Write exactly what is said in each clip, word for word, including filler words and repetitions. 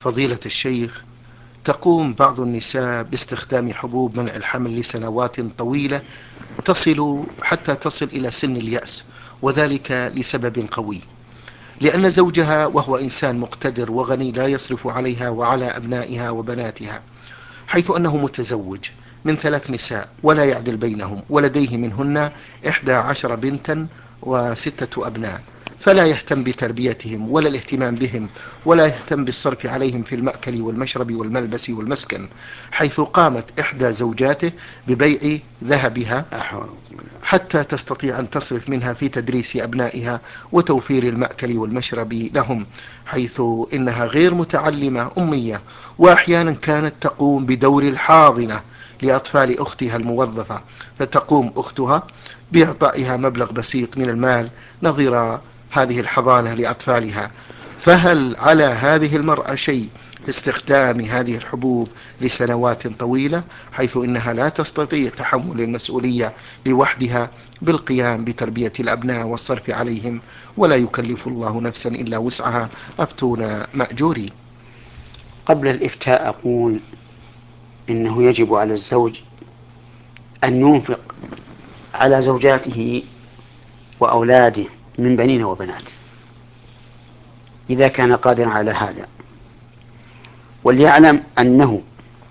فضيلة الشيخ، تقوم بعض النساء باستخدام حبوب منع الحمل لسنوات طويلة تصل حتى تصل إلى سن اليأس، وذلك لسبب قوي، لأن زوجها وهو إنسان مقتدر وغني لا يصرف عليها وعلى أبنائها وبناتها، حيث أنه متزوج من ثلاث نساء ولا يعدل بينهم، ولديه منهن إحدى عشر بنتا وستة أبناء، فلا يهتم بتربيتهم ولا الاهتمام بهم، ولا يهتم بالصرف عليهم في المأكل والمشرب والملبس والمسكن، حيث قامت إحدى زوجاته ببيع ذهبها حتى تستطيع أن تصرف منها في تدريس أبنائها وتوفير المأكل والمشرب لهم، حيث إنها غير متعلمة أمية، وأحيانا كانت تقوم بدور الحاضنة لأطفال أختها الموظفة، فتقوم أختها بإعطائها مبلغ بسيط من المال نظير هذه الحضانة لأطفالها. فهل على هذه المرأة شيء في استخدام هذه الحبوب لسنوات طويلة، حيث إنها لا تستطيع تحمل المسؤولية لوحدها بالقيام بتربية الأبناء والصرف عليهم، ولا يكلف الله نفسا إلا وسعها؟ أفتونا مأجورين. قبل الإفتاء أقول إنه يجب على الزوج أن ينفق على زوجاته وأولاده من بنين وبنات إذا كان قادرا على هذا، وليعلم أنه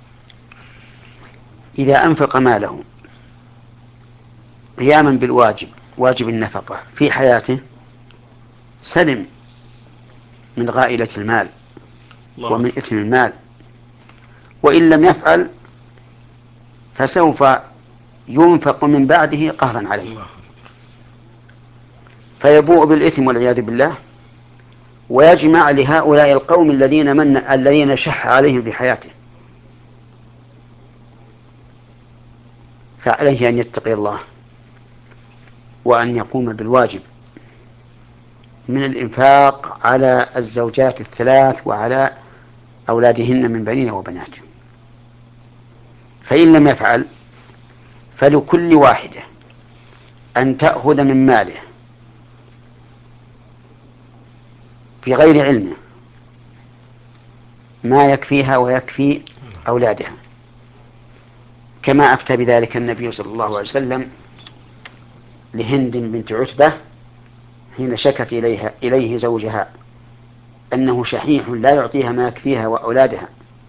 إذا أنفق ماله قياما بالواجب، واجب النفقة في حياته، سلم من غائلة المال ومن إثم المال، وإن لم يفعل فسوف ينفق من بعده قهرا عليه فيبوء بالإثم والعياذ بالله، ويجمع لهؤلاء القوم الذين من الذين شح عليهم في حياته. فعليه أن يتقي الله وأن يقوم بالواجب من الإنفاق على الزوجات الثلاث وعلى أولادهن من بنين وبنات. فإن لم يفعل فلكل واحدة أن تأخذ من ماله بغير علمه ما يكفيها ويكفي أولادها، كما أفتى بذلك النبي صلى الله عليه وسلم لهند بنت عتبة حين شكت إليها إليه زوجها أنه شحيح لا يعطيها ما يكفيها وأولادها،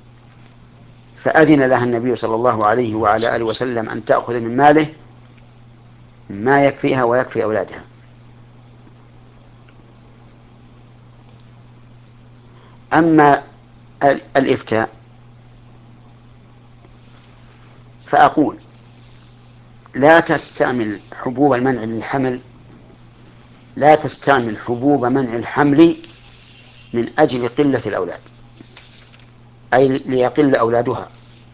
فأذن لها النبي صلى الله عليه وعلى آله وسلم أن تأخذ من ماله ما يكفيها ويكفي أولادها. أما الإفتاء فأقول لا تستعمل حبوب المنع للحمل لا تستعمل حبوب منع الحمل من أجل قلة الأولاد، أي ليقل أولادها،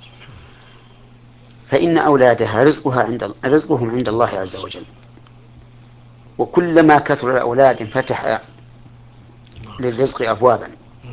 فإن أولادها رزقها عند رزقهم عند الله عز وجل، وكلما كثر الأولاد انفتح للرزق أبوابا.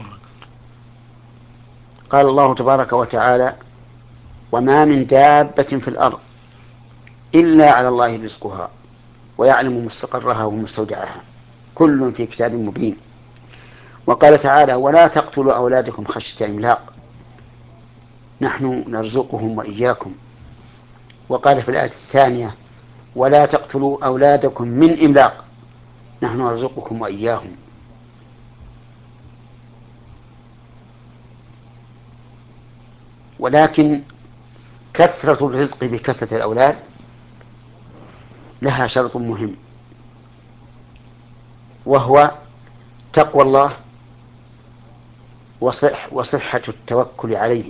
قال الله تبارك وتعالى: وما من دابة في الأرض إلا على الله رزقها ويعلم مستقرها ومستودعها كل في كتاب مبين. وقال تعالى: ولا تقتلوا أولادكم خشية إملاق نحن نرزقهم وإياكم. وقال في الآية الثانية: ولا تقتلوا أولادكم من إملاق نحن نرزقكم وإياهم. ولكن كثرة الرزق بكثرة الأولاد لها شرط مهم، وهو تقوى الله وصح وصحة التوكل عليه،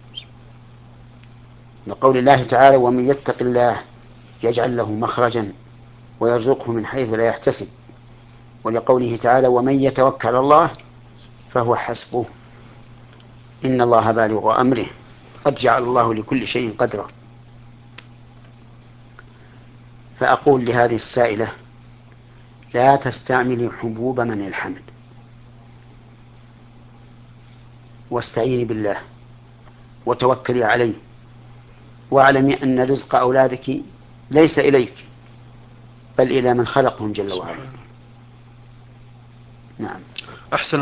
لقول الله تعالى: ومن يتق الله يجعل له مخرجا ويرزقه من حيث لا يحتسب، ولقوله تعالى: ومن يتوكل على الله فهو حسبه إن الله بالغ أمره قد جعل الله لكل شيء قدرا. فأقول لهذه السائلة: لا تستعملي حبوب منع الحمل، واستعيني بالله وتوكلي عليه، واعلمي أن رزق أولادك ليس إليك بل إلى من خلقهم جل وعلا. نعم. أحسن